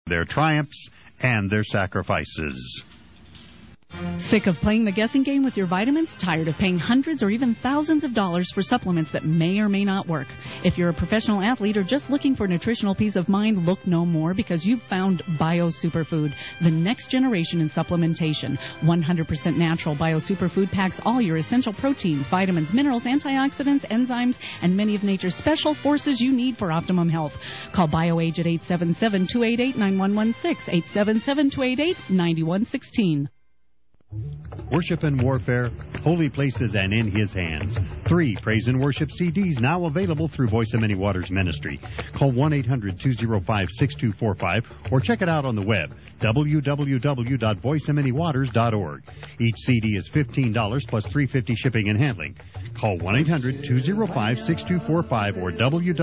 their triumphs and their sacrifices. Sick of playing the guessing game with your vitamins? Tired of paying hundreds or even thousands of dollars for supplements that may or may not work? If you're a professional athlete or just looking for nutritional peace of mind, look no more, because you've found Bio Superfood, the next generation in supplementation. 100% natural Bio Superfood packs all your essential proteins, vitamins, minerals, antioxidants, enzymes, and many of nature's special forces you need for optimum health. Call BioAge at 877-288-9116, 877-288-9116. Worship and Warfare, Holy Places and In His Hands. 3 praise and worship CDs now available through Voice of Many Waters Ministry. Call 1-800-205-6245 or check it out on the web, www.voiceofmanywaters.org. Each CD is $15 plus $3.50 shipping and handling. Call 1-800-205-6245 or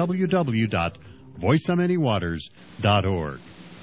www.voiceofmanywaters.org.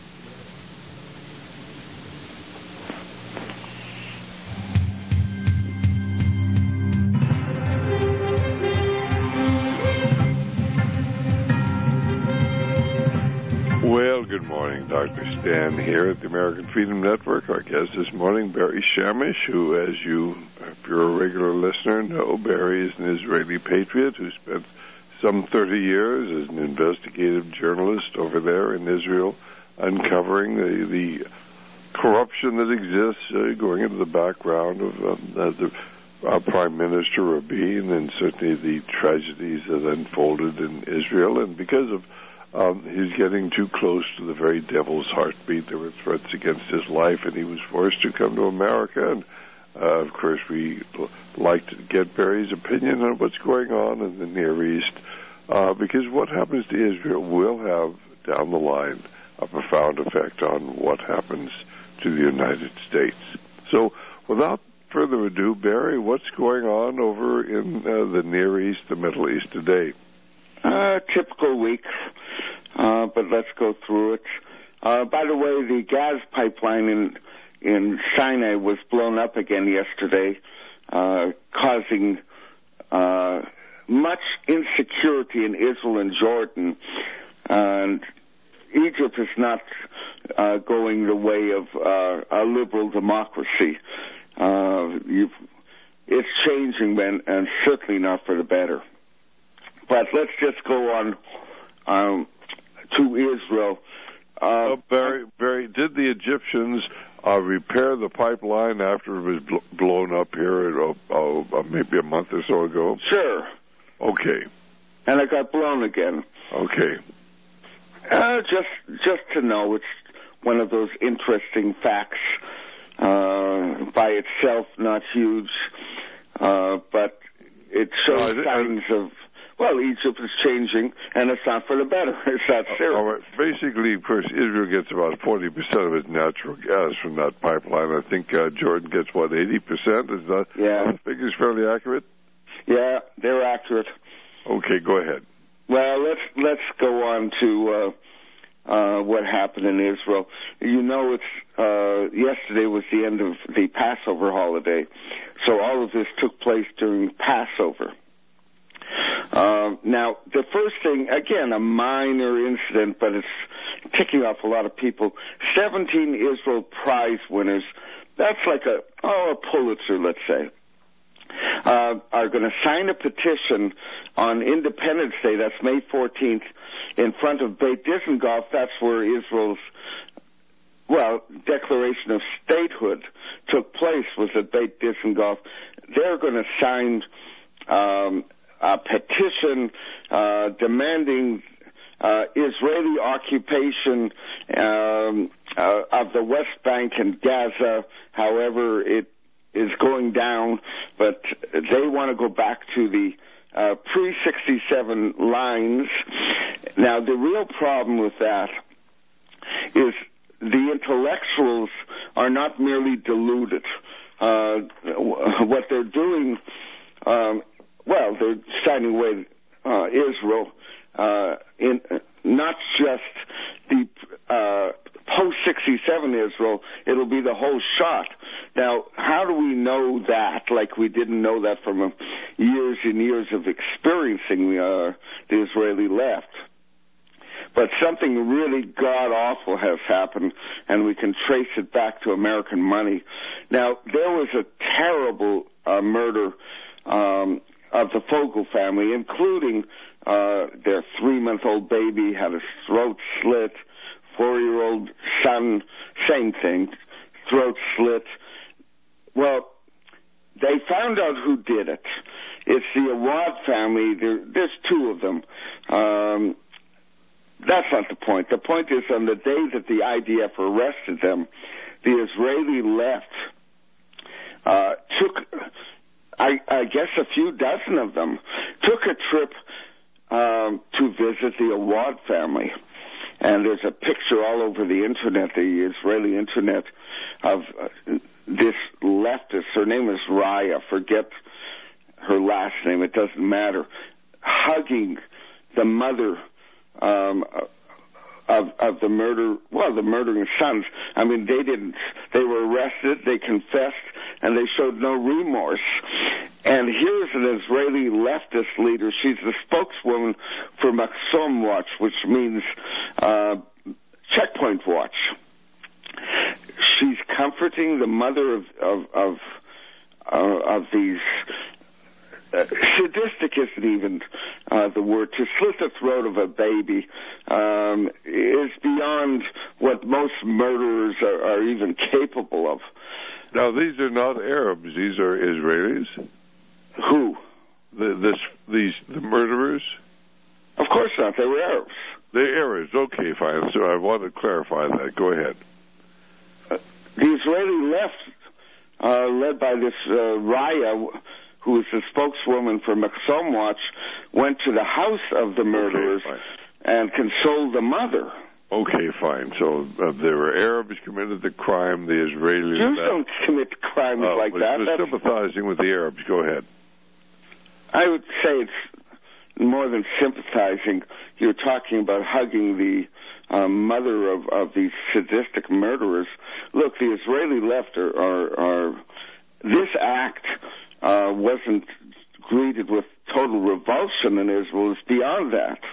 Well, good morning. Dr. Stan here at the American Freedom Network. Our guest this morning, Barry Shamish, who, as you, if you're a regular listener, know, Barry is an Israeli patriot who spent some 30 years as an investigative journalist over there in Israel, uncovering the corruption that exists, going into the background of the Prime Minister Rabin, and certainly the tragedies that unfolded in Israel. And because of he's getting too close to the very devil's heartbeat. There were threats against his life, and he was forced to come to America. And, of course, we like to get Barry's opinion on what's going on in the Near East, because what happens to Israel will have, down the line, a profound effect on what happens to the United States. So, without further ado, Barry, what's going on over in the Near East, the Middle East today? Typical week. But let's go through it. By the way, the gas pipeline in Sinai was blown up again yesterday, causing much insecurity in Israel and Jordan. And Egypt is not going the way of a liberal democracy. It's changing, and certainly not for the better. But let's just go on to Israel. Barry, did the Egyptians repair the pipeline after it was blown up here maybe a month or so ago? Sure. Okay. And it got blown again. Okay. Just to know, it's one of those interesting facts. By itself, not huge, but it shows signs of. Well, Egypt is changing, and it's not for the better. It's not serious. All right. Basically, of course, Israel gets about 40% of its natural gas from that pipeline. I think Jordan gets, 80%? Is that the figure's fairly accurate? Yeah, they're accurate. Okay, go ahead. Well, let's go on to what happened in Israel. You know, it's yesterday was the end of the Passover holiday, so all of this took place during Passover. Now, the first thing, again, a minor incident, but it's ticking off a lot of people. 17 Israel Prize winners, that's like a Pulitzer, let's say, are going to sign a petition on Independence Day, that's May 14th, in front of Beit Dizengoff. That's where Israel's, declaration of statehood took place, was at Beit Dizengoff. They're going to sign a petition demanding Israeli occupation of the West Bank and Gaza. However, it is going down, but they want to go back to the pre-67 lines. Now, the real problem with that is the intellectuals are not merely deluded. What they're doing, they're signing away Israel, in not just the post-67 Israel, it'll be the whole shot. Now, how do we know that, like we didn't know that from years and years of experiencing the Israeli left? but something really god-awful has happened, and we can trace it back to American money. Now, there was a terrible murder of the Fogel family, including their 3-month-old baby had his throat slit, 4-year-old son, same thing, throat slit. Well, they found out who did it. It's the Awad family. There's 2 of them. That's not the point. The point is, on the day that the IDF arrested them, the Israeli left took, I guess, a few dozen of them, took a trip to visit the Awad family. And there's a picture all over the Internet, the Israeli Internet, of this leftist. Her name is Raya. Forget her last name. It doesn't matter. Hugging the mother of the murdering sons. I mean, they were arrested, they confessed, and they showed no remorse. And here's an Israeli leftist leader. She's the spokeswoman for Maxom Watch, which means Checkpoint Watch. She's comforting the mother of these sadistic isn't even the word. To slit the throat of a baby is beyond what most murderers are even capable of. Now, these are not Arabs. These are Israelis. Who? The murderers? Of course not. They were Arabs. They're Arabs. Okay, fine. So I want to clarify that. Go ahead. The Israeli left, led by this Raya, who is the spokeswoman for Maxom Watch, went to the house of the murderers and consoled the mother. Okay, fine. So there were Arabs committed the crime, the Israelis... Jews don't commit crimes like that. They're sympathizing with the Arabs. Go ahead. I would say it's more than sympathizing. You're talking about hugging the mother of these sadistic murderers. Look, the Israeli left are this act wasn't greeted with total revulsion in Israel. It's beyond that.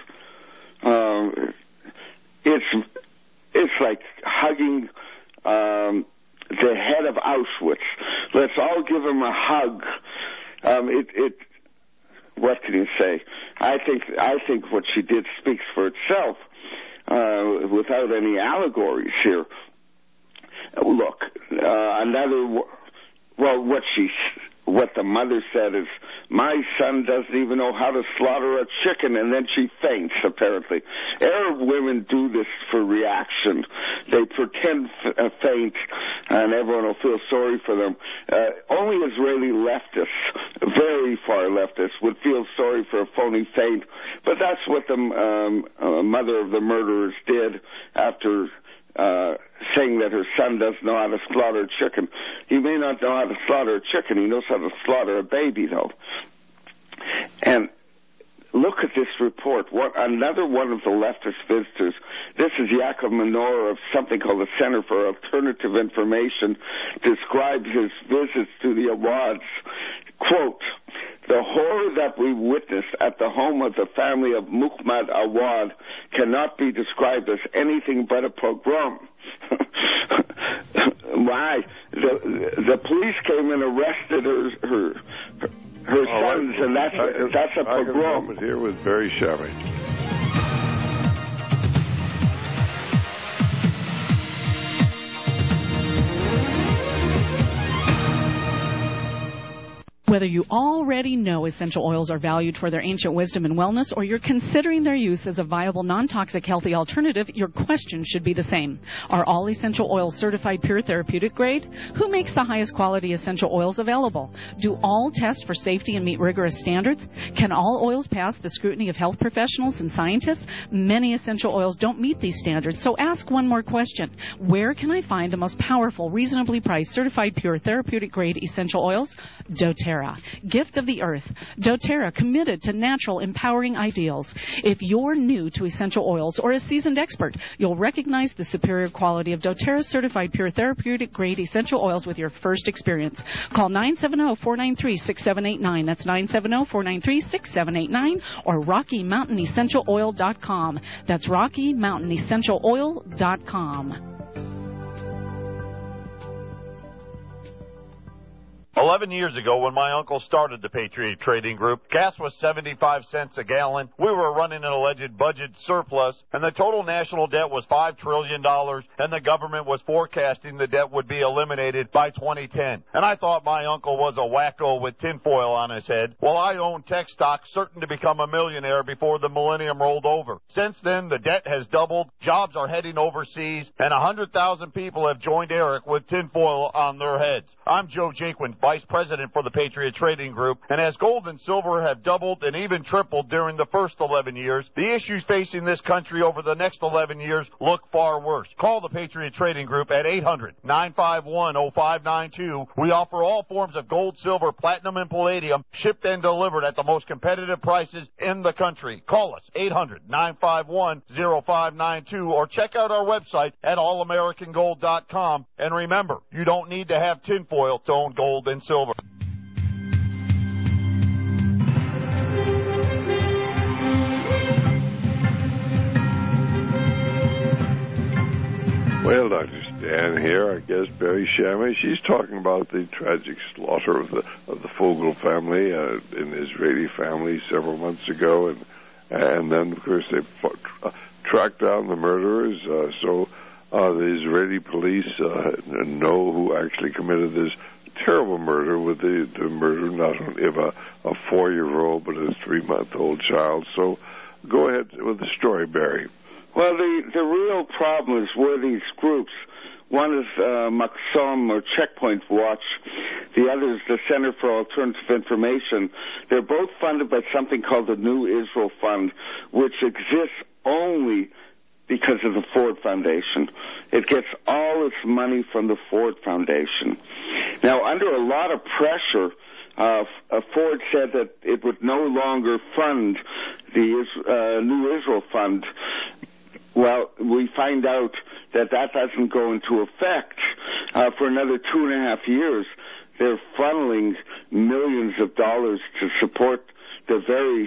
It's like hugging the head of Auschwitz. Let's all give him a hug. What can you say? I think what she did speaks for itself, without any allegories here. Look, what the mother said is, my son doesn't even know how to slaughter a chicken, and then she faints, apparently. Arab women do this for reaction. They pretend faint, and everyone will feel sorry for them. Only Israeli leftists, very far leftists, would feel sorry for a phony faint, but that's what the mother of the murderers did after saying that her son doesn't know how to slaughter a chicken. He may not know how to slaughter a chicken. He knows how to slaughter a baby, though. And look at this report. Another one of the leftist visitors. This is Yaakov Menor of something called the Center for Alternative Information, describes his visits to the Awads. Quote, the horror that we witnessed at the home of the family of Muhammad Awad cannot be described as anything but a pogrom. Why? The police came and arrested her sons, and that's a pogrom. I'm here with Barry Shevey. Whether you already know essential oils are valued for their ancient wisdom and wellness, or you're considering their use as a viable, non-toxic, healthy alternative, your question should be the same. Are all essential oils certified pure therapeutic grade? Who makes the highest quality essential oils available? Do all test for safety and meet rigorous standards? Can all oils pass the scrutiny of health professionals and scientists? Many essential oils don't meet these standards, so ask one more question. Where can I find the most powerful, reasonably priced, certified pure therapeutic grade essential oils? doTERRA. doTERRA, gift of the earth. doTERRA, committed to natural, empowering ideals. If you're new to essential oils or a seasoned expert, you'll recognize the superior quality of doTERRA certified pure therapeutic grade essential oils with your first experience. Call 970-493-6789. That's 970-493-6789 or RockyMountainEssentialOil.com. That's RockyMountainEssentialOil.com. 11 years ago, when my uncle started the Patriot Trading Group, gas was 75 cents a gallon. We were running an alleged budget surplus, and the total national debt was $5 trillion, and the government was forecasting the debt would be eliminated by 2010. And I thought my uncle was a wacko with tinfoil on his head. Well, I owned tech stocks, certain to become a millionaire before the millennium rolled over. Since then, the debt has doubled, jobs are heading overseas, and 100,000 people have joined Eric with tinfoil on their heads. I'm Joe Jaquin, Vice President for the Patriot Trading Group, and as gold and silver have doubled and even tripled during the first 11 years, the issues facing this country over the next 11 years look far worse. Call the Patriot Trading Group at 800-951-0592. We offer all forms of gold, silver, platinum, and palladium, shipped and delivered at the most competitive prices in the country. Call us, 800-951-0592, or check out our website at allamericangold.com. And remember, you don't need to have tinfoil to own gold and silver. Well, Dr. Stan here, I guess Barry Shamish, she's talking about the tragic slaughter of the Fogel family, an Israeli family several months ago, and then of course they tracked down the murderers. So the Israeli police know who actually committed this terrible murder, with the murder not only of a 4-year-old but a 3-month-old child. So go ahead with the story, Barry. Well, the real problem is where these groups, one is Maxim or Checkpoint Watch, the other is the Center for Alternative Information. They're both funded by something called the New Israel Fund, which exists only because of the Ford Foundation. It gets all its money from the Ford Foundation. Now, under a lot of pressure, Ford said that it would no longer fund the New Israel Fund. Well, we find out that doesn't go into effect for another 2.5 years. They're funneling millions of dollars to support the very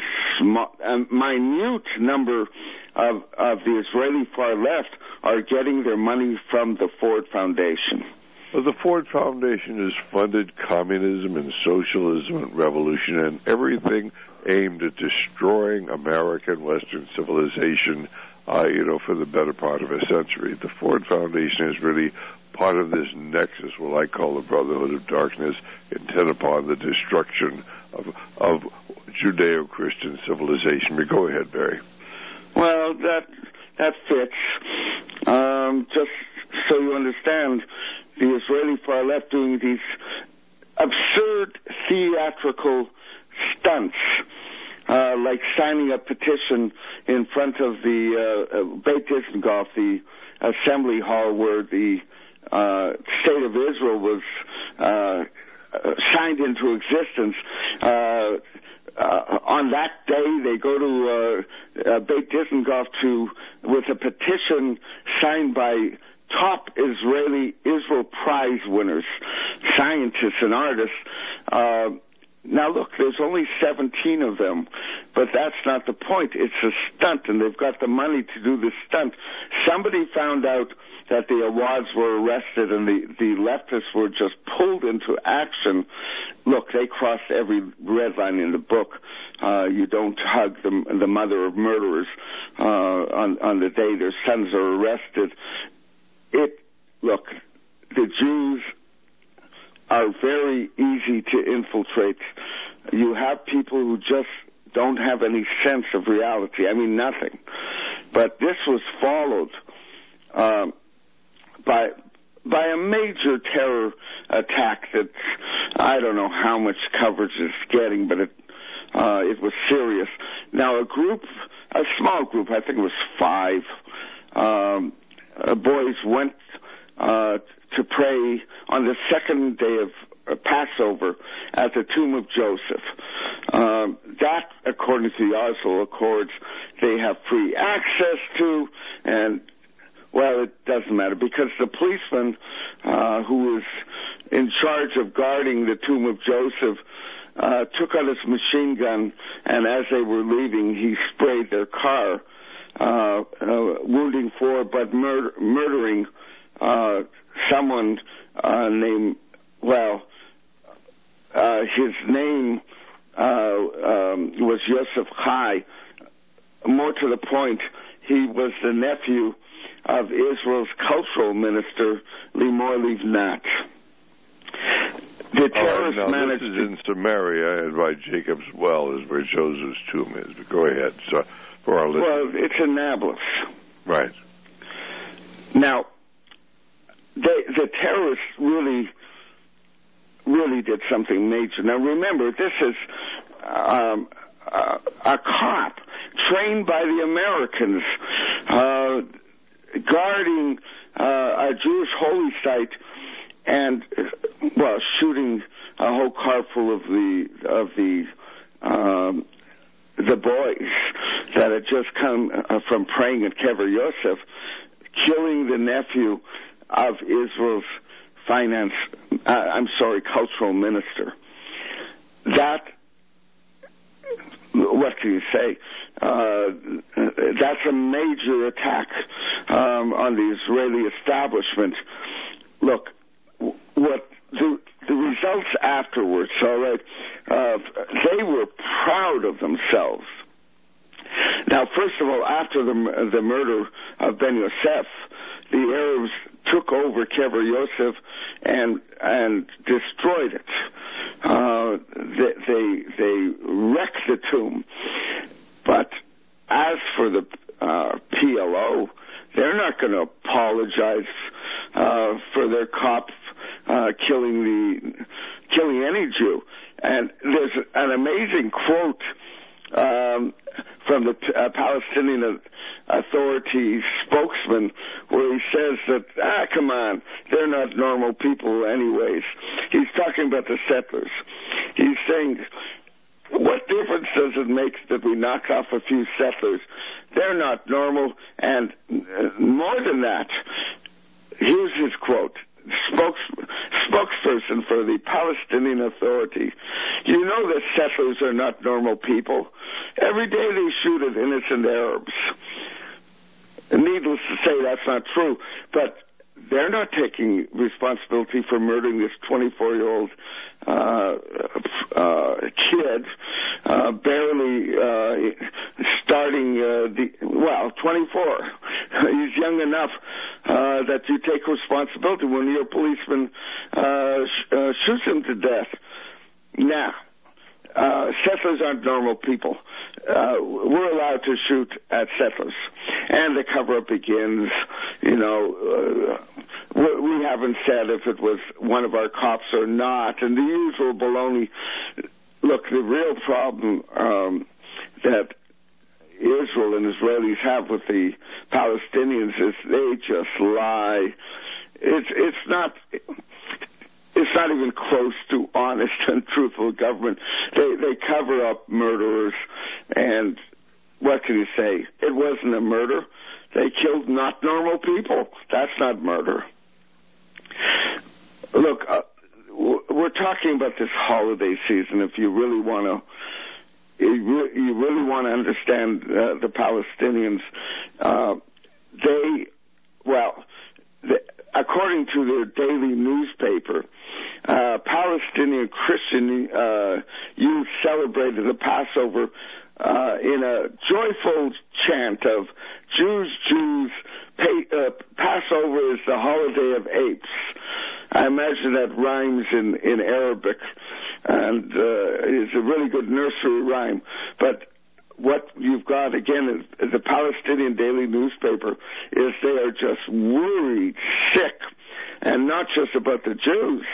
minute number of the Israeli far left are getting their money from the Ford Foundation. Well, the Ford Foundation has funded communism and socialism and revolution and everything aimed at destroying American Western civilization, for the better part of a century. The Ford Foundation is really part of this nexus, what I call the Brotherhood of Darkness, intent upon the destruction of Judeo-Christian civilization. But go ahead, Barry. Well, that fits. Just so you understand, the Israeli far left doing these absurd theatrical stunts, like signing a petition in front of the Beit Dizengoff, the assembly hall where the State of Israel was signed into existence. On that day, they go to Beit Dizengoff with a petition signed by top Israel Prize winners, scientists and artists. Now, look, there's only 17 of them, but that's not the point. It's a stunt, and they've got the money to do this stunt. Somebody found out that the Awads were arrested and the leftists were just pulled into action. Look, they crossed every red line in the book. You don't hug the mother of murderers on the day their sons are arrested. Look, the Jews are very easy to infiltrate. You have people who just don't have any sense of reality. I mean, nothing. But this was followed by a major terror attack that I don't know how much coverage it's getting, but it was serious. Now, a small group, I think it was 5 boys went to pray on the second day of Passover at the tomb of Joseph. That, according to the Oslo Accords, they have free access to, and, well, it doesn't matter, because the policeman who was in charge of guarding the tomb of Joseph took out his machine gun, and as they were leaving, he sprayed their car, wounding 4, but murdering someone named, well, his name was Yosef Chai. More to the point, he was the nephew of Israel's cultural minister, Limor Livnat. The terrorists managed. This is in Samaria, and by Jacob's Well is where Joseph's tomb is. But go ahead, so for our listeners. Well, it's in Nablus. Right. Now, the terrorists really did something major. Now, remember, this is a cop trained by the Americans guarding a Jewish holy site and, well, shooting a whole car full of the boys that had just come from praying at Kever Yosef, killing the nephew of Israel's cultural minister. That, what can you say? That's a major attack on the Israeli establishment. Look, what the results afterwards, all right, they were proud of themselves. Now, first of all, after the murder of Ben Yosef, the Arabs took over Kever Yosef and destroyed it. They wrecked the tomb. But as for the PLO, they're not going to apologize for their cop killing any Jew. And there's an amazing quote from the Palestinian Authority spokesman where he says that, come on, they're not normal people anyways. He's talking about the settlers. He's saying, what difference does it make that we knock off a few settlers? They're not normal, and more than that, here's his quote. Spokesperson for the Palestinian Authority. You know that settlers are not normal people. Every day they shoot at innocent Arabs. Needless to say, that's not true. But they're not taking responsibility for murdering this 24-year-old kid, barely starting 24. He's young enough that you take responsibility when your policeman shoots him to death. Now, settlers aren't normal people. We're allowed to shoot at settlers. And the cover-up begins, we haven't said if it was one of our cops or not, and the usual baloney. Look, the real problem that Israel and Israelis have with the Palestinians is they just lie. It's not even close to honest and truthful government. They cover up murderers, and what can you say? It wasn't a murder. They killed not normal people. That's not murder. Look, we're talking about this holiday season. If you really want to understand the Palestinians, according to their daily newspaper, Palestinian Christian youth celebrated the Passover in a joyful chant of Jews, Passover is the holiday of apes. I imagine that rhymes in Arabic and is a really good nursery rhyme. But what you've got, again, is the Palestinian daily newspaper, is they are just worried, sick, and not just about the Jews.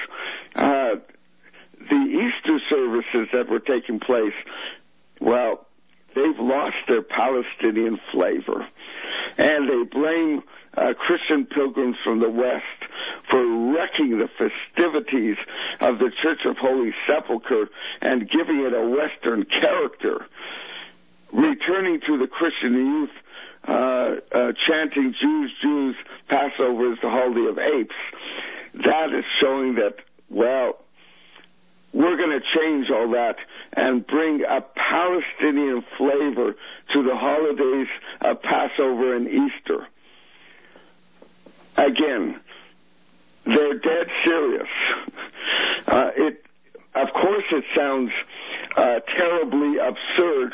The Easter services that were taking place, well, they've lost their Palestinian flavor. And they blame Christian pilgrims from the West for wrecking the festivities of the Church of Holy Sepulchre and giving it a Western character, returning to the Christian youth, chanting Jews, Jews, Passover is the holiday of apes. That is showing that, well, we're going to change all that and bring a Palestinian flavor to the holidays of Passover and Easter. Again, they're dead serious. Of course, it sounds terribly absurd.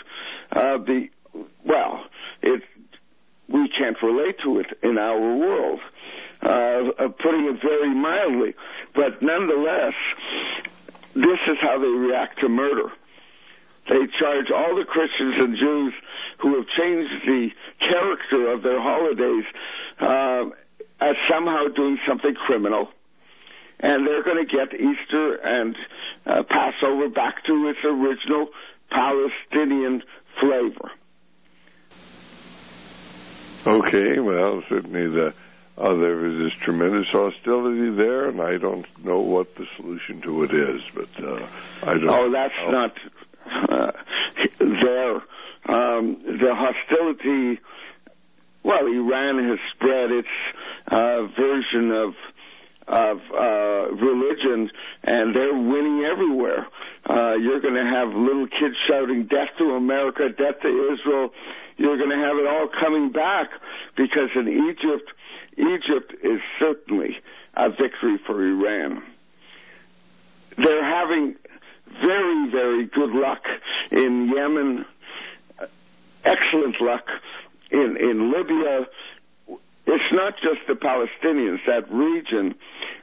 We can't relate to it in our world, putting it very mildly. But nonetheless, this is how they react to murder. They charge all the Christians and Jews who have changed the character of their holidays as somehow doing something criminal. And they're going to get Easter and Passover back to its original Palestinian flavor. Okay, well, certainly there is this tremendous hostility there, and I don't know what the solution to it is, but I don't. Oh, that's not there. The hostility. Well, Iran has spread its version of religion, and they're winning everywhere. You're going to have little kids shouting "Death to America, Death to Israel." You're going to have it all coming back because in Egypt is certainly a victory for Iran. They're having very, very good luck in Yemen, excellent luck in Libya. It's not just the Palestinians, that region.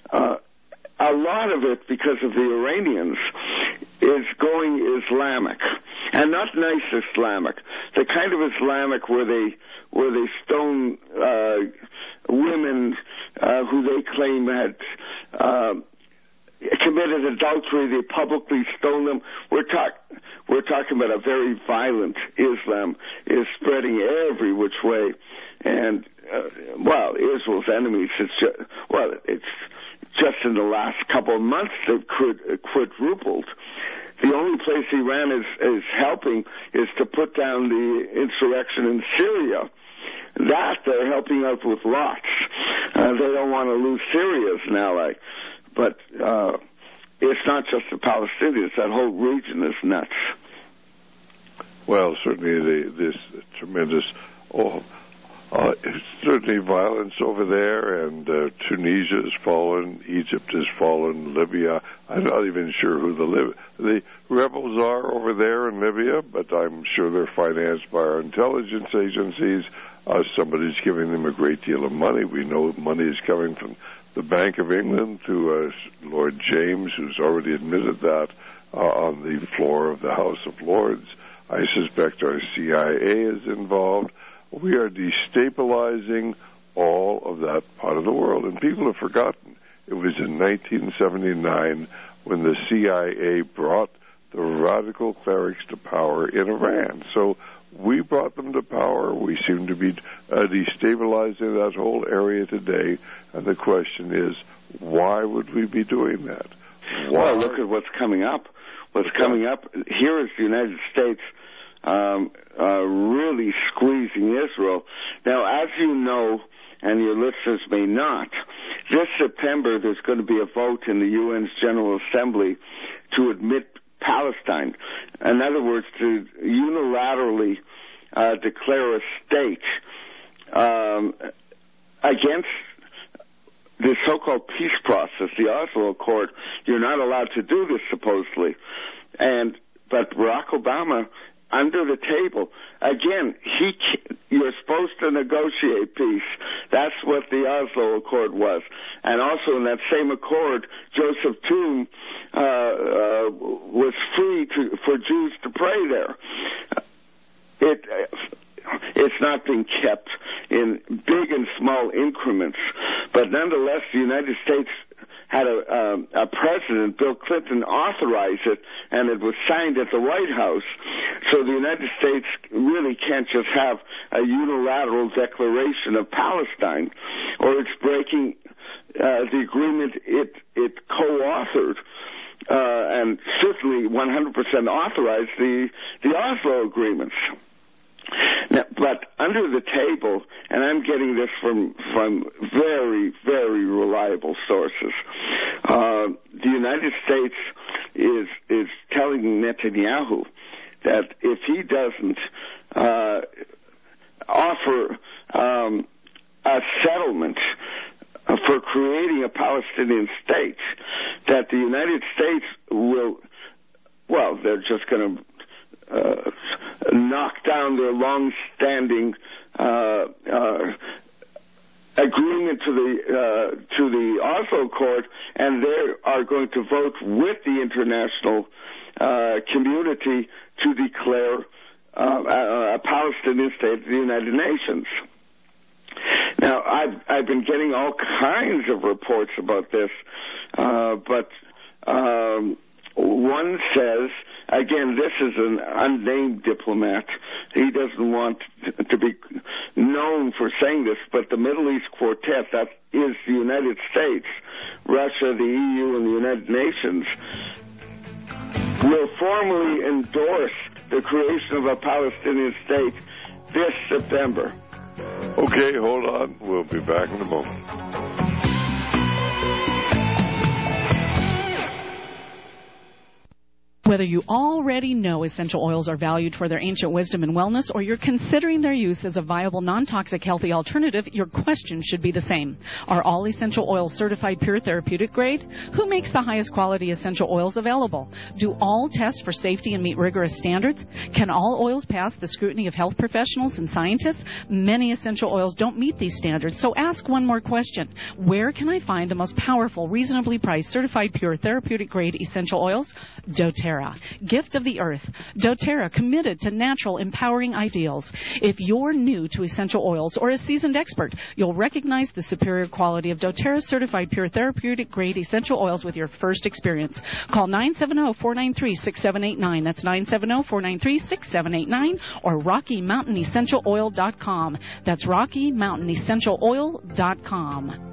A lot of it, because of the Iranians, is going Islamic, and not nice Islamic. The kind of Islamic where they stone women who they claim had committed adultery. They publicly stone them. We're talking about a very violent Islam is spreading every which way, and Israel's enemies. It's just in the last couple of months they've quadrupled. The only place Iran is helping is to put down the insurrection in Syria. That they're helping out with lots. They don't want to lose Syria as an ally. But it's not just the Palestinians. That whole region is nuts. Well, certainly this tremendous... certainly violence over there, and Tunisia has fallen, Egypt has fallen, Libya. I'm not even sure who the rebels are over there in Libya, but I'm sure they're financed by our intelligence agencies. Somebody's giving them a great deal of money. We know money is coming from the Bank of England to Lord James, who's already admitted that on the floor of the House of Lords. I suspect our CIA is involved. We are destabilizing all of that part of the world. And people have forgotten. It was in 1979 when the CIA brought the radical clerics to power in Iran. So we brought them to power. We seem to be destabilizing that whole area today. And the question is, why would we be doing that? Why? Well, look at what's coming up. What's coming up here is the United States really squeezing Israel. Now, as you know, and your listeners may not, this September there's going to be a vote in the UN's General Assembly to admit Palestine. In other words, to unilaterally declare a state against the so-called peace process, the Oslo Accord. You're not allowed to do this, supposedly. But Barack Obama, under the table, again, you're supposed to negotiate peace. That's what the Oslo Accord was. And also in that same accord, Joseph Toom was free for Jews to pray there. It's not being kept in big and small increments, but nonetheless, the United States had a president, Bill Clinton, authorize it, and it was signed at the White House. So the United States really can't just have a unilateral declaration of Palestine, or it's breaking the agreement it co-authored, and certainly 100% authorized the Oslo agreements. Now, but under the table, and I'm getting this from very, very reliable sources, the United States is telling Netanyahu that if he doesn't offer a settlement for creating a Palestinian state, that the United States will, well, they're just going to knock down their long-standing agreement to the Oslo Court, and they are going to vote with the international community to declare a Palestinian state of the United Nations. Now, I've been getting all kinds of reports about this, but one says, again, this is an unnamed diplomat. He doesn't want to be known for saying this, but the Middle East Quartet, that is the United States, Russia, the EU, and the United Nations, will formally endorse the creation of a Palestinian state this September. Okay, hold on. We'll be back in a moment. Whether you already know essential oils are valued for their ancient wisdom and wellness, or you're considering their use as a viable, non-toxic, healthy alternative, your question should be the same. Are all essential oils certified pure therapeutic grade? Who makes the highest quality essential oils available? Do all test for safety and meet rigorous standards? Can all oils pass the scrutiny of health professionals and scientists? Many essential oils don't meet these standards, so ask one more question. Where can I find the most powerful, reasonably priced, certified pure therapeutic grade essential oils? doTERRA. Gift of the Earth. doTERRA, committed to natural, empowering ideals. If you're new to essential oils or a seasoned expert, you'll recognize the superior quality of doTERRA's certified pure therapeutic grade essential oils with your first experience. Call 970-493-6789. That's 970-493-6789, or RockyMountainEssentialOil.com. That's RockyMountainEssentialOil.com.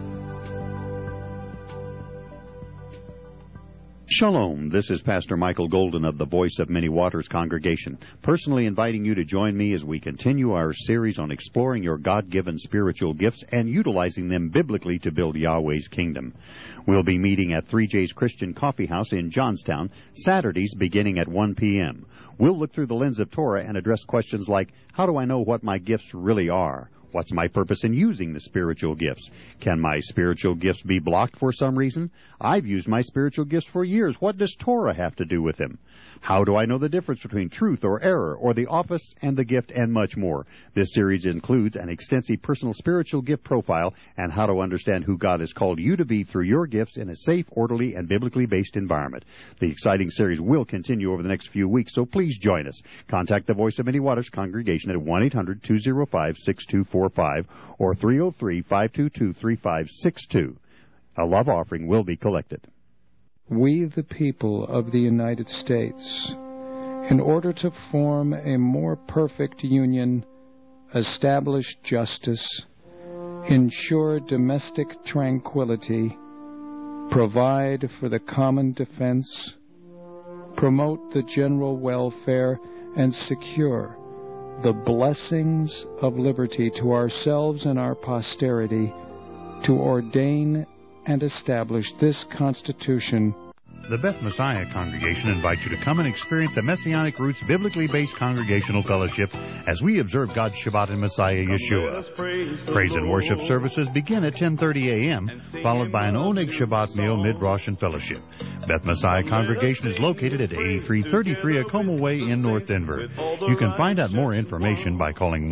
Shalom, this is Pastor Michael Golden of the Voice of Many Waters congregation, personally inviting you to join me as we continue our series on exploring your God-given spiritual gifts and utilizing them biblically to build Yahweh's kingdom. We'll be meeting at 3J's Christian Coffee House in Johnstown, Saturdays beginning at 1 p.m. We'll look through the lens of Torah and address questions like, how do I know what my gifts really are? What's my purpose in using the spiritual gifts? Can my spiritual gifts be blocked for some reason? I've used my spiritual gifts for years. What does Torah have to do with them? How do I know the difference between truth or error, or the office and the gift, and much more? This series includes an extensive personal spiritual gift profile and how to understand who God has called you to be through your gifts in a safe, orderly, and biblically based environment. The exciting series will continue over the next few weeks, so please join us. Contact the Voice of Many Waters congregation at 1-800-205-6245 or 303-522-3562. A love offering will be collected. We, the people of the United States, in order to form a more perfect union, establish justice, ensure domestic tranquility, provide for the common defense, promote the general welfare, and secure the blessings of liberty to ourselves and our posterity, to ordain and establish this Constitution. The Beth Messiah congregation invites you to come and experience a Messianic Roots biblically based congregational fellowship as we observe God's Shabbat in Messiah Yeshua. Praise and worship services begin at 10:30 a.m., followed by an Oneg Shabbat meal, mid-Rosh, and fellowship. Beth Messiah congregation is located at 8333 Acoma Way in North Denver. You can find out more information by calling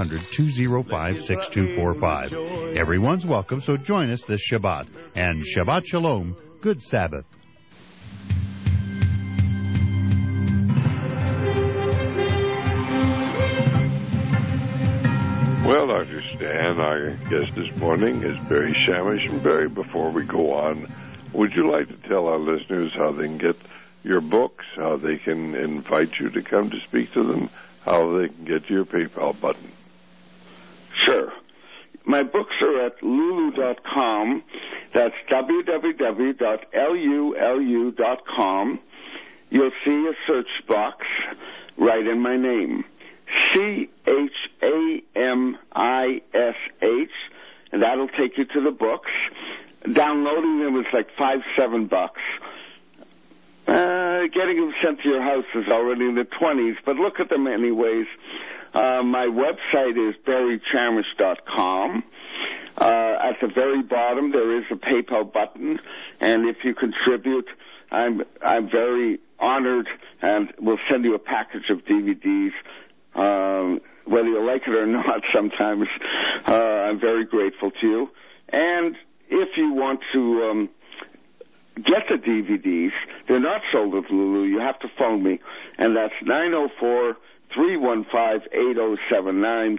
1-800-205-6245. Everyone's welcome, so join us this Shabbat. And Shabbat Shalom, good Sabbath. Well, Dr. Stan, our guest this morning is Barry Shamish. And Barry, before we go on, would you like to tell our listeners how they can get your books, how they can invite you to come to speak to them, how they can get to your PayPal button? Sure. My books are at lulu.com, That's www.lulu.com. You'll see a search box. Write in my name, CHAMISH, and that'll take you to the books. Downloading them is like $5-7. Getting them sent to your house is already in the 20s, but look at them anyways. My website is barrychamish.com. At the very bottom, there is a PayPal button, and if you contribute, I'm very honored, and we'll send you a package of DVDs. Whether you like it or not, sometimes I'm very grateful to you. And if you want to get the DVDs, they're not sold at Lulu. You have to phone me, and that's 904-315-8079,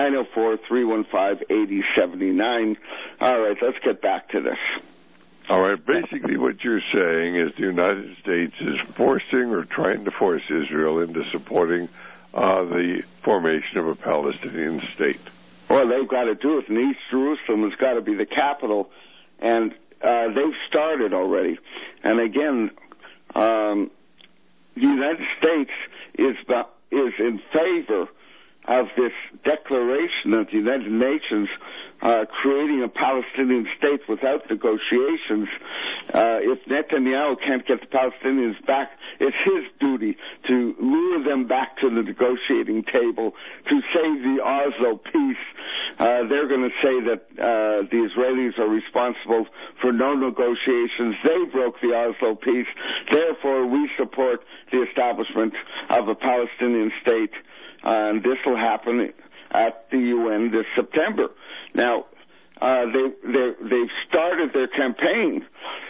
904-315-8079. All right, let's get back to this. All right, basically what you're saying is the United States is forcing or trying to force Israel into supporting the formation of a Palestinian state. Well, they've got to do it, and East Jerusalem has got to be the capital, and they've started already. And again, the United States is in favor of this declaration of the United Nations creating a Palestinian state without negotiations. If Netanyahu can't get the Palestinians back, it's his duty to lure them back to the negotiating table to save the Oslo peace. They're going to say that the Israelis are responsible for no negotiations. They broke the Oslo peace. Therefore, we support the establishment of a Palestinian state. And this will happen at the UN this September. Now, they've started their campaign.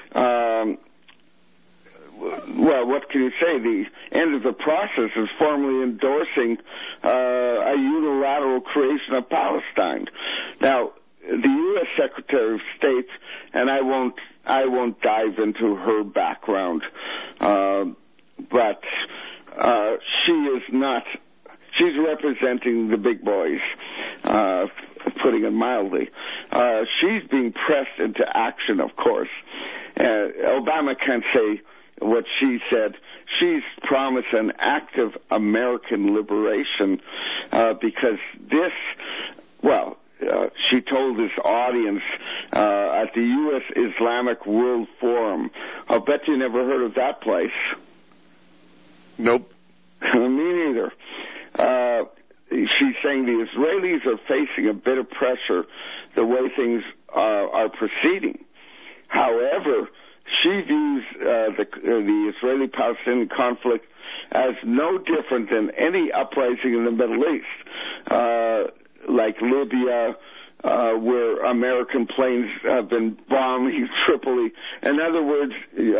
Well, what can you say? The end of the process is formally endorsing a unilateral creation of Palestine. Now, the U.S. Secretary of State, and I won't dive into her background, but she is not. She's representing the big boys, putting it mildly. She's being pressed into action, of course. Obama can't say what she said. She's promised an active American liberation because this, she told this audience at the U.S. Islamic World Forum. I'll bet you never heard of that place. Nope. Me neither. She's saying the Israelis are facing a bit of pressure the way things are proceeding. However, she views the Israeli-Palestinian conflict as no different than any uprising in the Middle East, like Libya, where American planes have been bombing Tripoli. In other words,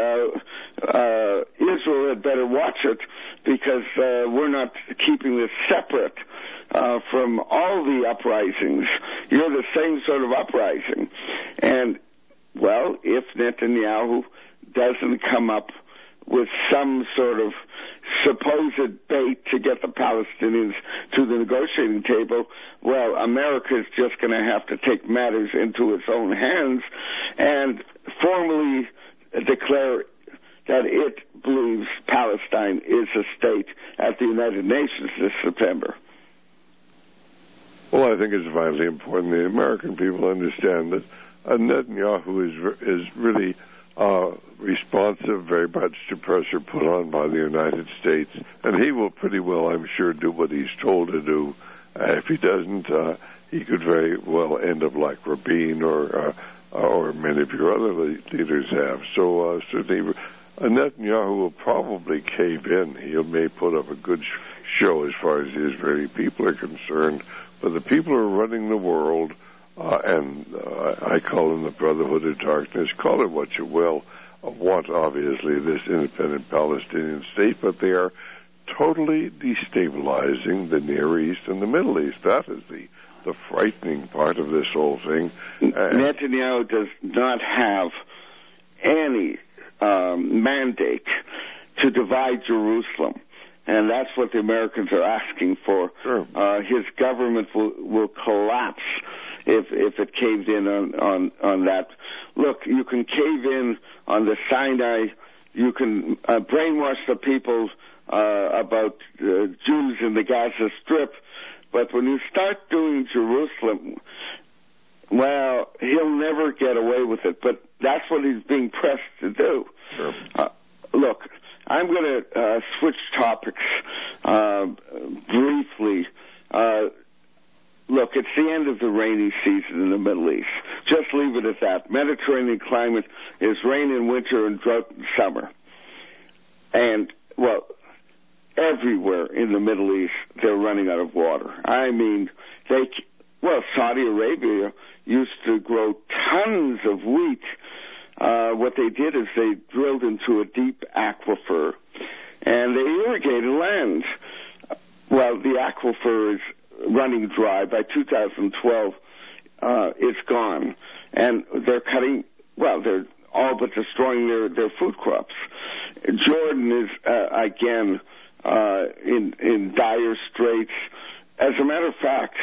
Israel had better watch it because we're not keeping this separate from all the uprisings. You're the same sort of uprising. And, well, if Netanyahu doesn't come up with some sort of supposed bait to get the Palestinians to the negotiating table, well, America is just going to have to take matters into its own hands and formally declare that it believes Palestine is a state at the United Nations this September. Well, I think it's vitally important the American people understand that Netanyahu is really responsive very much to pressure put on by the United States, and he will pretty well, I'm sure, do what he's told to do. If he doesn't, he could very well end up like Rabin or many of your other leaders have. So certainly Netanyahu will probably cave in. He may put up a good show as far as the Israeli people are concerned, but the people who are running the world, and I call them the Brotherhood of Darkness, call it what you will, want obviously this independent Palestinian state, but they are totally destabilizing the Near East and the Middle East. That is the frightening part of this whole thing. Netanyahu does not have any mandate to divide Jerusalem. And that's what the Americans are asking for. Sure. His government will collapse if it caves in on that. look, you can cave in on the Sinai. You can brainwash the people about Jews in the Gaza Strip. But when you start doing Jerusalem, well, he'll never get away with it. But that's what he's being pressed to do. Sure. Look, I'm going to switch topics briefly. Look, it's the end of the rainy season in the Middle East. Just leave it at that. Mediterranean climate is rain in winter and drought in summer. And, well, everywhere in the Middle East, they're running out of water. I mean, Saudi Arabia used to grow tons of wheat. What they did is they drilled into a deep aquifer, and they irrigated land. Well, the aquifer is running dry. By 2012, it's gone. And they're they're all but destroying their food crops. Jordan is, again, in dire straits. As a matter of fact,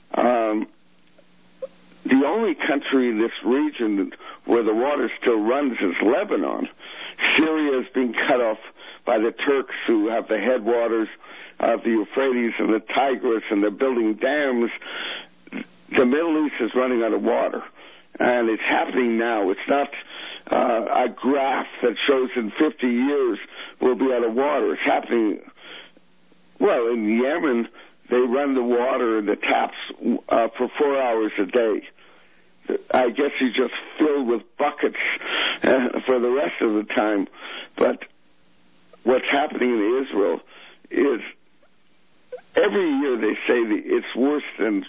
the only country in this region where the water still runs is Lebanon. Syria is being cut off by the Turks, who have the headwaters of the Euphrates and the Tigris, and they're building dams. The Middle East is running out of water, and it's happening now. It's not a graph that shows in 50 years we'll be out of water. It's happening. Well, in Yemen, they run the water in the taps for 4 hours a day. I guess you just fill with buckets for the rest of the time. But what's happening in Israel is every year they say it's worse than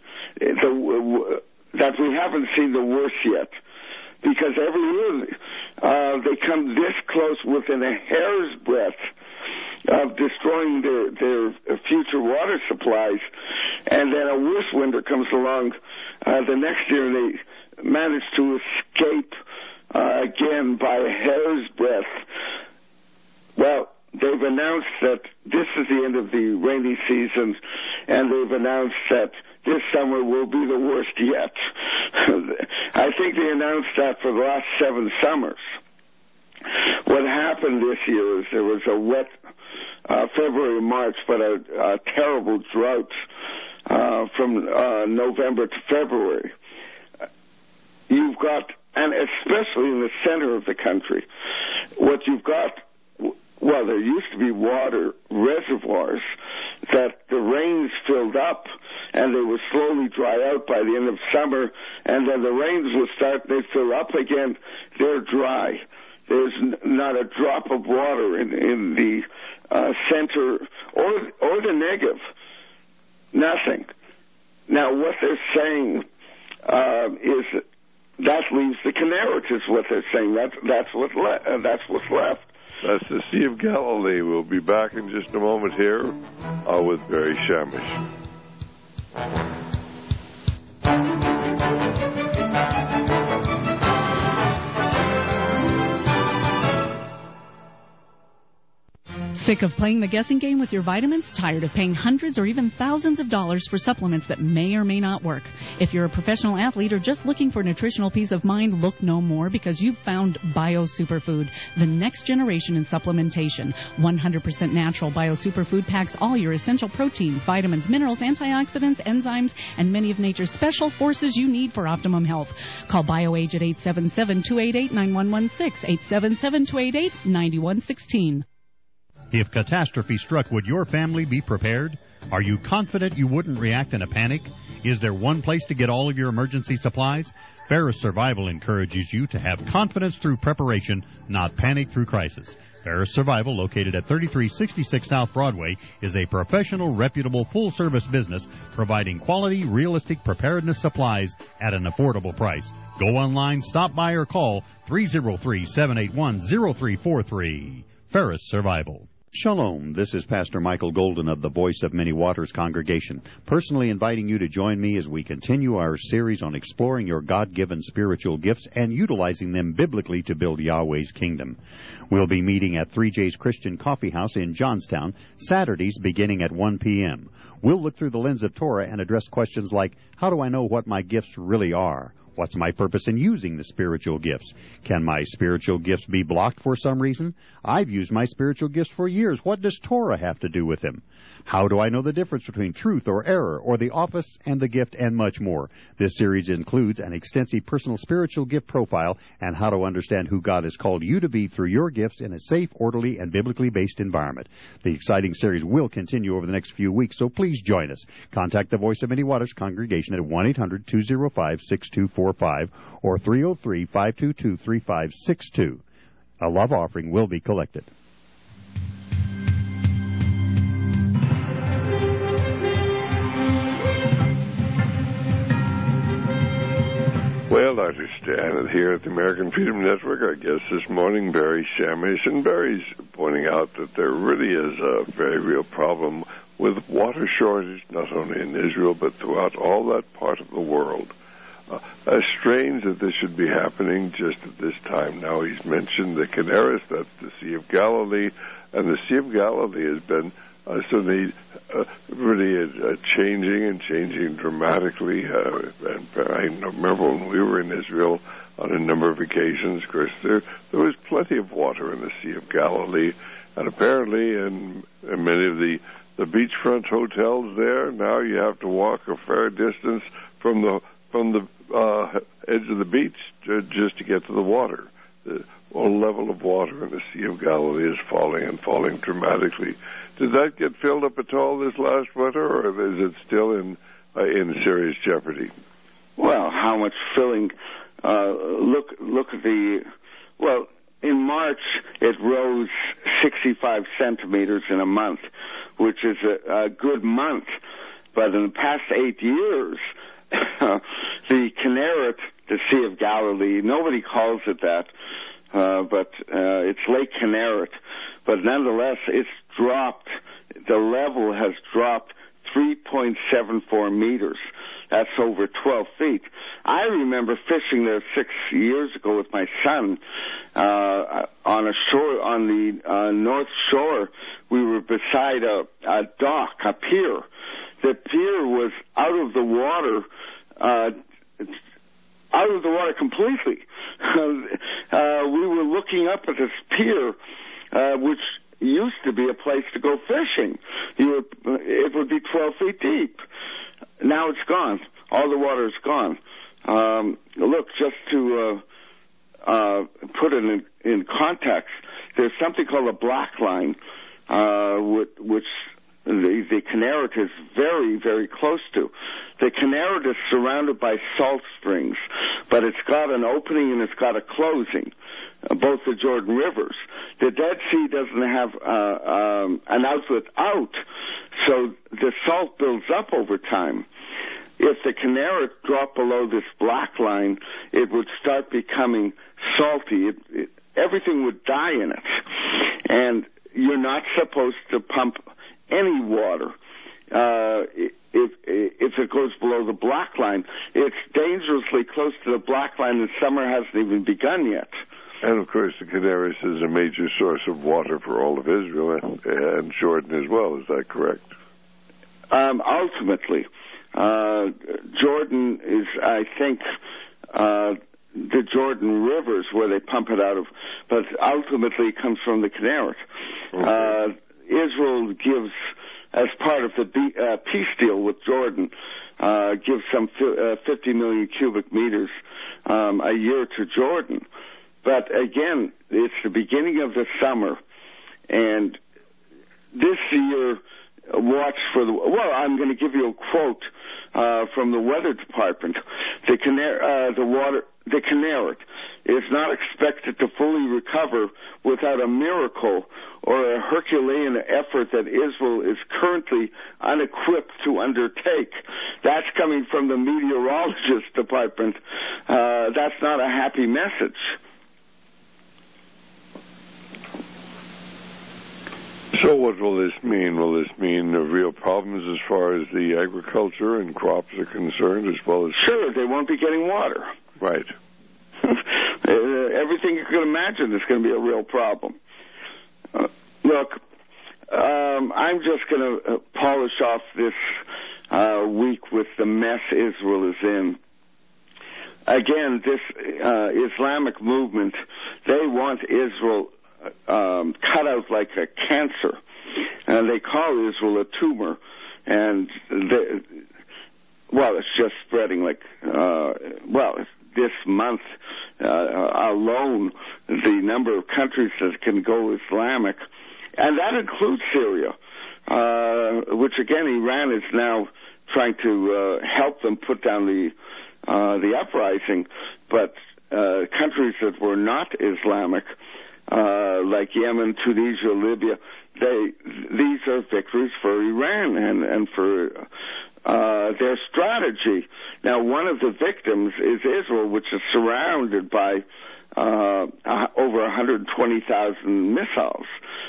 that we haven't seen the worst yet. Because every year they come this close within a hair's breadth of destroying their future water supplies, and then a worse winter comes along the next year, and they manage to escape again by a hair's breadth. Well, they've announced that this is the end of the rainy season, and they've announced that this summer will be the worst yet. I think they announced that for the last 7 summers. What happened this year is there was a wet February, March, but a terrible drought from November to February. You've got, and especially in the center of the country, what you've got, well, there used to be water reservoirs that the rains filled up, and they would slowly dry out by the end of summer, and then the rains would start, they fill up again, they're dry. There's not a drop of water in the center or the Negev. Nothing. Now, what they're saying is that leaves the Kinneret, is what they're saying. That's what's left. That's the Sea of Galilee. We'll be back in just a moment here with Barry Shamish. Sick of playing the guessing game with your vitamins? Tired of paying hundreds or even thousands of dollars for supplements that may or may not work? If you're a professional athlete or just looking for nutritional peace of mind, look no more, because you've found Bio Superfood, the next generation in supplementation. 100% natural Bio Superfood packs all your essential proteins, vitamins, minerals, antioxidants, enzymes, and many of nature's special forces you need for optimum health. Call BioAge at 877-288-9116, 877-288-9116. If catastrophe struck, would your family be prepared? Are you confident you wouldn't react in a panic? Is there one place to get all of your emergency supplies? Ferris Survival encourages you to have confidence through preparation, not panic through crisis. Ferris Survival, located at 3366 South Broadway, is a professional, reputable, full-service business providing quality, realistic preparedness supplies at an affordable price. Go online, stop by, or call 303-781-0343. Ferris Survival. Shalom, this is Pastor Michael Golden of the Voice of Many Waters congregation, personally inviting you to join me as we continue our series on exploring your God-given spiritual gifts and utilizing them biblically to build Yahweh's kingdom. We'll be meeting at 3J's Christian Coffee House in Johnstown, Saturdays beginning at 1 p.m. We'll look through the lens of Torah and address questions like, how do I know what my gifts really are? What's my purpose in using the spiritual gifts? Can my spiritual gifts be blocked for some reason? I've used my spiritual gifts for years. What does Torah have to do with them? How do I know the difference between truth or error, or the office and the gift, and much more? This series includes an extensive personal spiritual gift profile and how to understand who God has called you to be through your gifts in a safe, orderly, and biblically based environment. The exciting series will continue over the next few weeks, so please join us. Contact the Voice of Many Waters congregation at 1-800-205-6245 or 303-522-3562. A love offering will be collected. Well, Dr. Stan, here at the American Freedom Network, our guest this morning, Barry Shamish, and Barry's pointing out that there really is a very real problem with water shortage, not only in Israel, but throughout all that part of the world. Strange that this should be happening just at this time. Now, he's mentioned the Kinnereth, that's the Sea of Galilee, and the Sea of Galilee has been suddenly really changing dramatically. And I remember when we were in Israel on a number of occasions, of course, there was plenty of water in the Sea of Galilee, and apparently in many of the beachfront hotels there, now you have to walk a fair distance from the edge of the beach just to get to the water. The level of water in the Sea of Galilee is falling dramatically. Did that get filled up at all this last winter, or is it still in serious jeopardy? Well, how much filling? Look at in March it rose 65 centimeters in a month, which is a good month. But in the past 8 years, the Kinnereth, the Sea of Galilee, nobody calls it that, but it's Lake Kinnereth. But nonetheless, it's dropped. The level has dropped 3.74 meters. That's over 12 feet. I remember fishing there 6 years ago with my son on a shore, on the North Shore. We were beside a dock, a pier. The pier was out of the water completely. We were looking up at this pier, which used to be a place to go fishing. It would be 12 feet deep. Now it's gone. All the water is gone. Look, just to put it in context, there's something called a black line, which the Kinnereth is very, very close to. The Kinnereth is surrounded by salt springs, but it's got an opening and it's got a closing, both the Jordan rivers. The Dead Sea doesn't have an outlet out, so the salt builds up over time. If the Kinnereth dropped below this black line, it would start becoming salty. Everything would die in it. And you're not supposed to pump any water if it goes below the black line. It's dangerously close to the black line, and summer hasn't even begun yet. And, of course, the Kinnereth is a major source of water for all of Israel and Jordan as well. Is that correct? Ultimately, Jordan is, I think, the Jordan rivers where they pump it out of, but ultimately it comes from the Kinnereth. Okay. Israel gives, as part of the peace deal with Jordan, gives some 50 million cubic meters a year to Jordan. But again, it's the beginning of the summer, and this year, watch for the. Well, I'm going to give you a quote from the Weather Department. The Kinnereth is not expected to fully recover without a miracle or a Herculean effort that Israel is currently unequipped to undertake. That's coming from the Meteorologist Department. That's not a happy message. So what will this mean? Will this mean real problems as far as the agriculture and crops are concerned, as well as... Sure, they won't be getting water. Right. Everything you can imagine is going to be a real problem. Look, I'm just going to polish off this week with the mess Israel is in. again, this Islamic movement, they want Israel cut out like a cancer. And they call Israel a tumor. And, it's just spreading like, this month alone, the number of countries that can go Islamic, and that includes Syria, which again Iran is now trying to help them put down the uprising, but countries that were not Islamic, like Yemen, Tunisia, Libya, these are victories for Iran and for their strategy. Now, one of the victims is Israel, which is surrounded by over 120,000 missiles.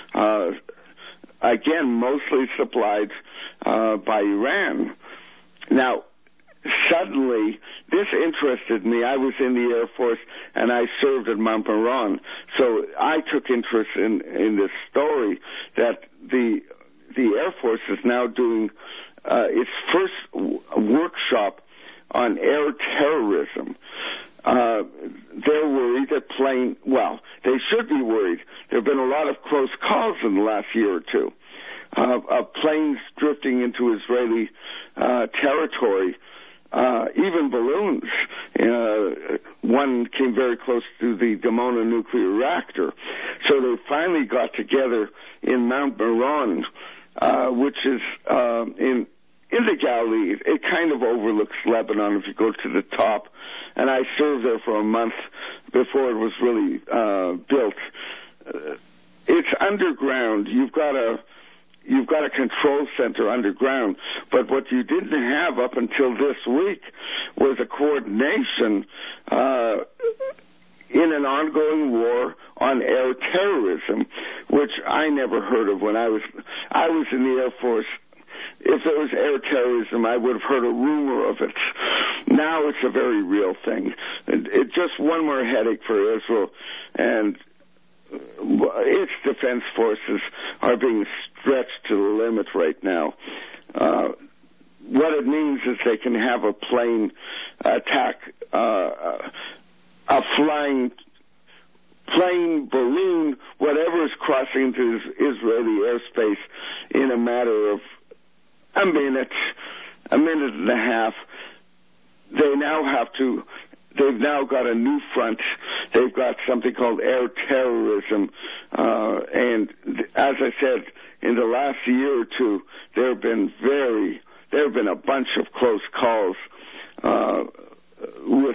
Again, mostly supplied by Iran. Now, suddenly, this interested me. I was in the Air Force, and I served at Mount Meron. So I took interest in this story that the Air Force is now doing its first workshop on air terrorism. They're worried that they should be worried. There have been a lot of close calls in the last year or two of planes drifting into Israeli territory, even balloons. One came very close to the Dimona nuclear reactor. So they finally got together in Mount Meron, which is in the Galilee. It kind of overlooks Lebanon if you go to the top. And I served there for a month before it was really built. It's underground. You've got a control center underground. But what you didn't have up until this week was a coordination in an ongoing war on air terrorism, which I never heard of when I was in the Air Force. If there was air terrorism, I would have heard a rumor of it. Now it's a very real thing. It's just one more headache for Israel, and its defense forces are being stretched to the limit right now. What it means is they can have a plane attack a flying plane, balloon, whatever is crossing into Israeli airspace in a matter of a minute and a half. They've now got a new front. They've got something called air terrorism. And as I said, in the last year or two, there have been a bunch of close calls with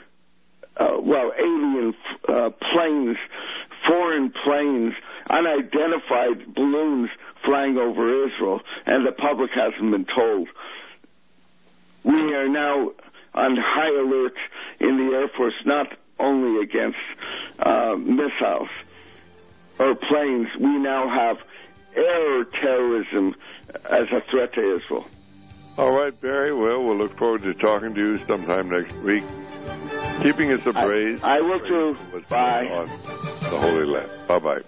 alien planes, foreign planes, unidentified balloons flying over Israel, and the public hasn't been told. We are now on high alert in the Air Force, not only against missiles or planes. We now have air terrorism as a threat to Israel. All right, Barry. Well, we'll look forward to talking to you sometime next week, keeping us appraised. I will too. Bye. On the Holy Land. Bye-bye.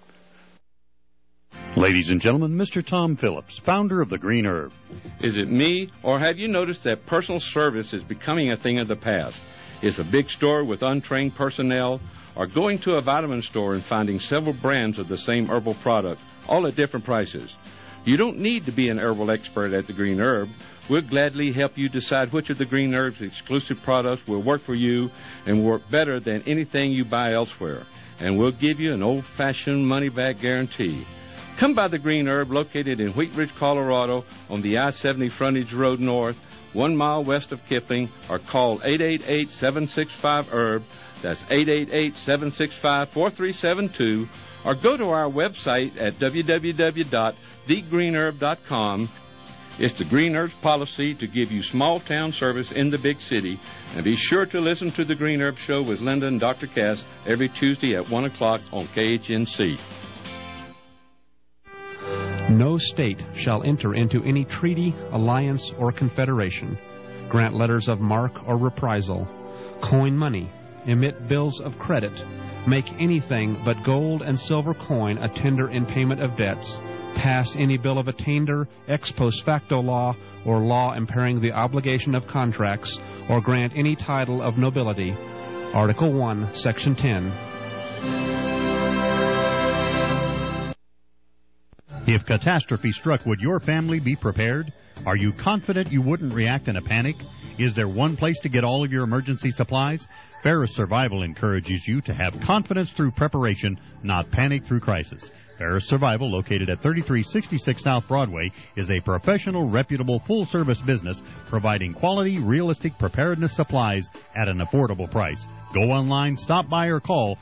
Ladies and gentlemen, Mr. Tom Phillips, founder of the Green Herb. Is it me, or have you noticed that personal service is becoming a thing of the past? Is a big store with untrained personnel, or going to a vitamin store and finding several brands of the same herbal product, all at different prices? You don't need to be an herbal expert at the Green Herb. We'll gladly help you decide which of the Green Herb's exclusive products will work for you and work better than anything you buy elsewhere. And we'll give you an old-fashioned money-back guarantee. Come by the Green Herb, located in Wheat Ridge, Colorado, on the I-70 Frontage Road North, 1 mile west of Kipling, or call 888-765-HERB. That's 888-765-4372. Or go to our website at www.thegreenherb.com. It's the Green Herb's policy to give you small-town service in the big city. And be sure to listen to the Green Herb Show with Linda and Dr. Cass every Tuesday at 1 o'clock on KHNC. No state shall enter into any treaty, alliance, or confederation, grant letters of marque or reprisal, coin money, emit bills of credit, make anything but gold and silver coin a tender in payment of debts, pass any bill of attainder, ex post facto law, or law impairing the obligation of contracts, or grant any title of nobility. Article 1, Section 10. If catastrophe struck, would your family be prepared? Are you confident you wouldn't react in a panic? Is there one place to get all of your emergency supplies? Ferris Survival encourages you to have confidence through preparation, not panic through crisis. Ferris Survival, located at 3366 South Broadway, is a professional, reputable, full-service business providing quality, realistic preparedness supplies at an affordable price. Go online, stop by, or call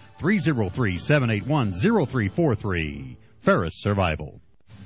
303-781-0343. Ferris Survival.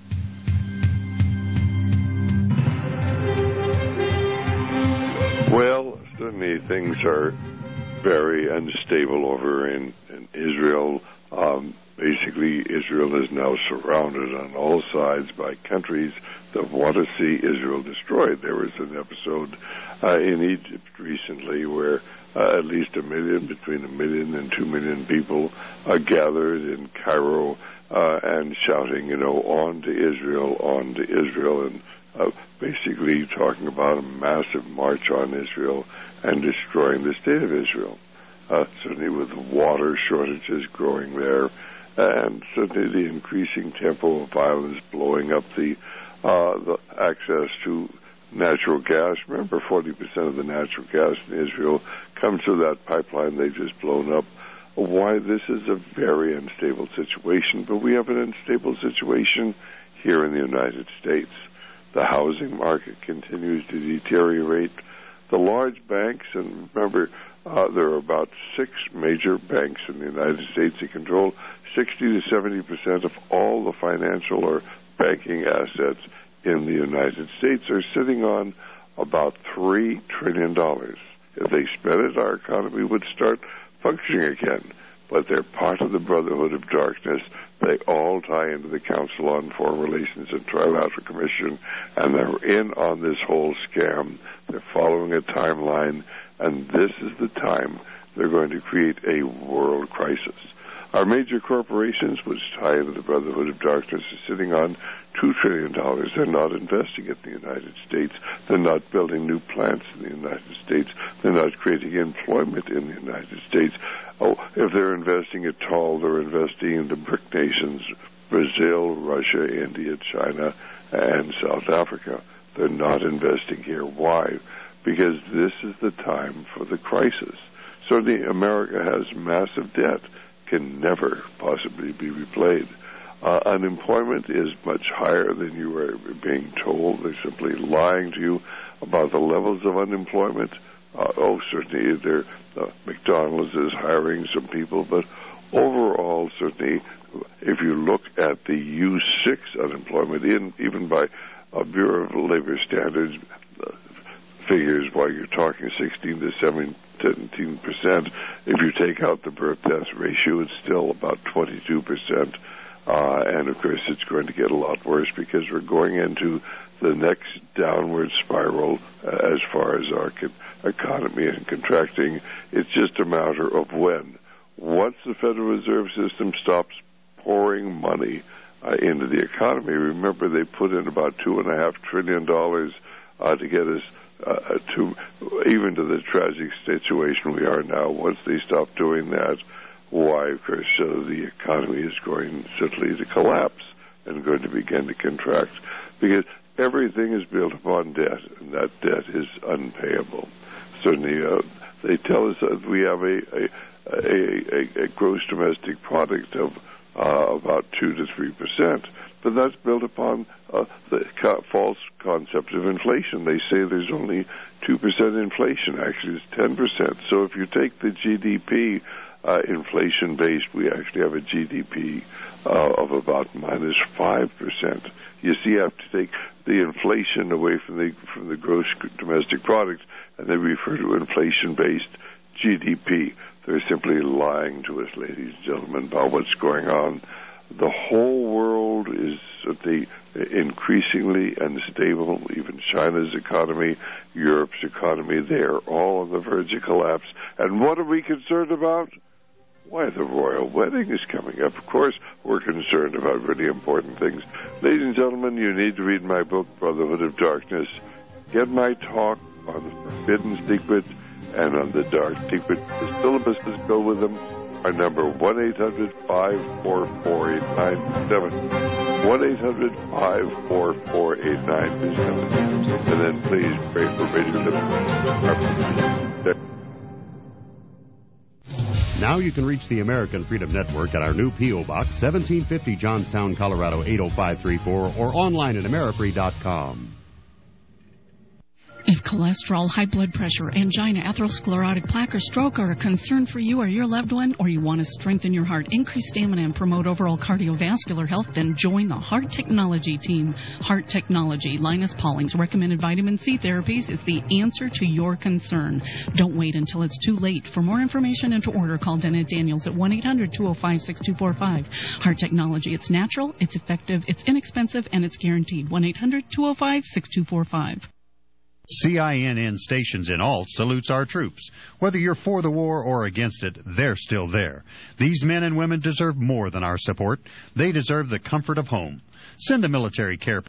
Well, certainly things are very unstable over in Israel. Basically, Israel is now surrounded on all sides by countries that want to see Israel destroyed. There was an episode in Egypt recently where at least between 1 million and 2 million people gathered in Cairo and shouting, on to Israel, and basically talking about a massive march on Israel and destroying the state of Israel. Certainly with water shortages growing there, and certainly the increasing tempo of violence blowing up the access to natural gas. Remember, 40% of the natural gas in Israel comes through that pipeline they've just blown up. Why this is a very unstable situation, but we have an unstable situation here in the United States. The housing market continues to deteriorate. The large banks, and remember, there are about 6 major banks in the United States that control 60 to 70% of all the financial or banking assets in the United States, are sitting on about $3 trillion. If they spent it, our economy would start functioning again. But they're part of the Brotherhood of Darkness. They all tie into the Council on Foreign Relations and Trilateral Commission, and they're in on this whole scam. They're following a timeline, and this is the time they're going to create a world crisis. Our major corporations, which tie into the Brotherhood of Darkness, are sitting on $2 trillion. They're not investing in the United States. They're not building new plants in the United States. They're not creating employment in the United States. If they're investing at all, they're investing in the BRIC nations, Brazil, Russia, India, China, and South Africa. They're not investing here. Why? Because this is the time for the crisis. Certainly, America has massive debt, can never possibly be repaid. Unemployment is much higher than you are being told. They're simply lying to you about the levels of unemployment. Certainly, McDonald's is hiring some people, but overall, certainly, if you look at the U6 unemployment, even by Bureau of Labor Standards figures, while you're talking 16 to 17%, if you take out the birth-death ratio, it's still about 22%. And, of course, it's going to get a lot worse because we're going into the next downward spiral as far as our economy and contracting. It's just a matter of when. Once the Federal Reserve System stops pouring money into the economy, remember they put in about $2.5 trillion to get us even to the tragic situation we are now. Once they stop doing that, why, of course, the economy is going certainly to collapse and going to begin to contract, because everything is built upon debt, and that debt is unpayable. Certainly, they tell us that we have a gross domestic product of about 2 to 3%, but that's built upon the false concept of inflation. They say there's only 2% inflation. Actually, it's 10%. So if you take the GDP inflation-based, we actually have a GDP of about minus 5%. You see, you have to take the inflation away from the gross domestic product, and they refer to inflation-based GDP. They're simply lying to us, ladies and gentlemen, about what's going on. The whole world is increasingly unstable. Even China's economy, Europe's economy, they are all on the verge of collapse. And what are we concerned about? Why, the royal wedding is coming up. Of course, we're concerned about really important things. Ladies and gentlemen, you need to read my book, Brotherhood of Darkness. Get my talk on the forbidden secrets and on the dark secret. The syllabuses go with them. Our number, 1-800-544-8927. 1-800-544-8927. And then please pray for Radio Liberty. Now you can reach the American Freedom Network at our new P.O. Box, 1750 Johnstown, Colorado, 80534, or online at amerifree.com. If cholesterol, high blood pressure, angina, atherosclerotic plaque, or stroke are a concern for you or your loved one, or you want to strengthen your heart, increase stamina, and promote overall cardiovascular health, then join the Heart Technology team. Heart Technology, Linus Pauling's recommended vitamin C therapies, is the answer to your concern. Don't wait until it's too late. For more information and to order, call Dennett Daniels at 1-800-205-6245. Heart Technology, it's natural, it's effective, it's inexpensive, and it's guaranteed. 1-800-205-6245. CINN stations in Alt salutes our troops. Whether you're for the war or against it, they're still there. These men and women deserve more than our support. They deserve the comfort of home. Send a military care